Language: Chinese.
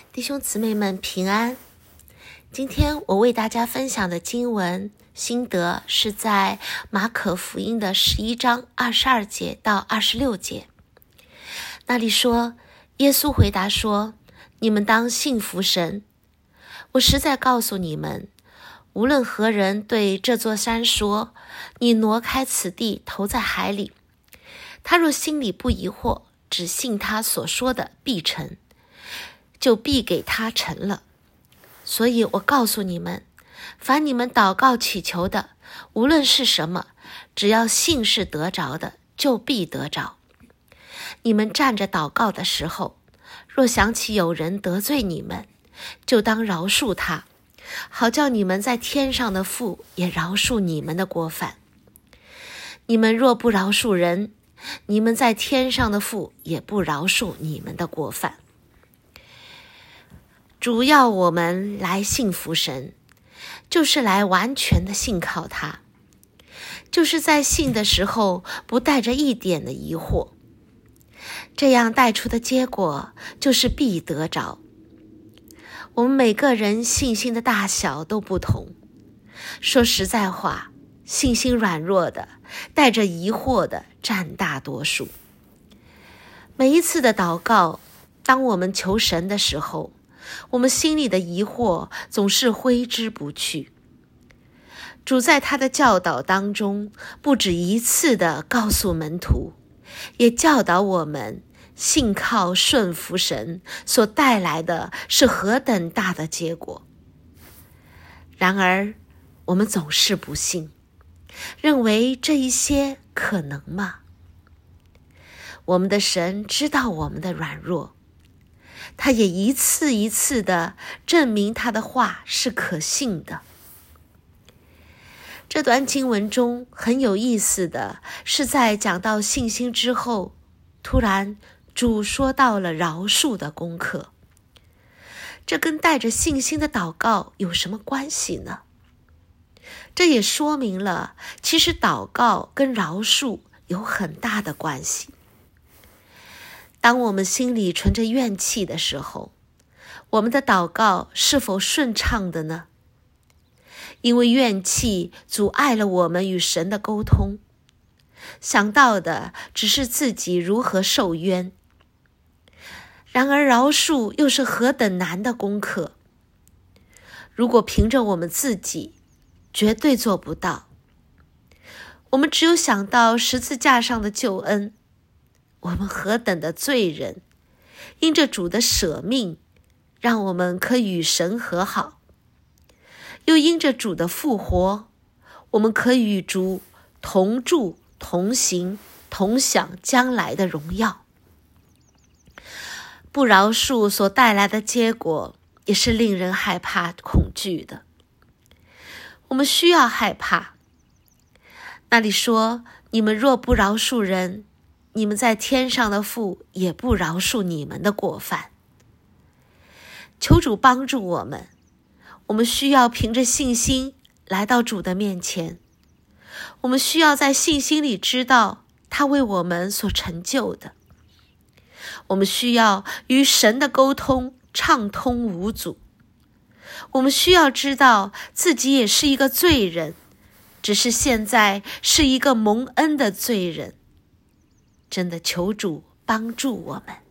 弟兄姊妹们平安。今天我为大家分享的经文心得是在马可福音的11章22节到26节。那里说，耶稣回答说，你们当信服神。我实在告诉你们，无论何人对这座山说，你挪开此地投在海里，他若心里不疑惑，只信他所说的必成，就必给他成了。所以我告诉你们，凡你们祷告祈求的，无论是什么，只要信是得着的，就必得着。你们站着祷告的时候，若想起有人得罪你们，就当饶恕他，好叫你们在天上的父也饶恕你们的过犯。你们若不饶恕人，你们在天上的父也不饶恕你们的过犯。主要我们来信服神，就是来完全的信靠他，就是在信的时候不带着一点的疑惑，这样带出的结果就是必得着。我们每个人信心的大小都不同，说实在话，信心软弱的带着疑惑的占大多数。每一次的祷告，当我们求神的时候，我们心里的疑惑总是挥之不去。主在他的教导当中不止一次地告诉门徒，也教导我们信靠顺服神所带来的是何等大的结果。然而我们总是不信，认为这一些可能吗？我们的神知道我们的软弱，他也一次一次地证明他的话是可信的。这段经文中很有意思的是，在讲到信心之后，突然主说到了饶恕的功课。这跟带着信心的祷告有什么关系呢？这也说明了，其实祷告跟饶恕有很大的关系。当我们心里存着怨气的时候，我们的祷告是否顺畅的呢？因为怨气阻碍了我们与神的沟通，想到的只是自己如何受冤。然而饶恕又是何等难的功课，如果凭着我们自己，绝对做不到。我们只有想到十字架上的救恩，我们何等的罪人，因着主的舍命，让我们可以与神和好，又因着主的复活，我们可以与主同住、同行、同享将来的荣耀。不饶恕所带来的结果，也是令人害怕、恐惧的。我们需要害怕。那里说，你们若不饶恕人，你们在天上的父也不饶恕你们的过犯。求主帮助我们，我们需要凭着信心来到主的面前。我们需要在信心里知道他为我们所成就的。我们需要与神的沟通畅通无阻。我们需要知道自己也是一个罪人，只是现在是一个蒙恩的罪人。真的求主帮助我们。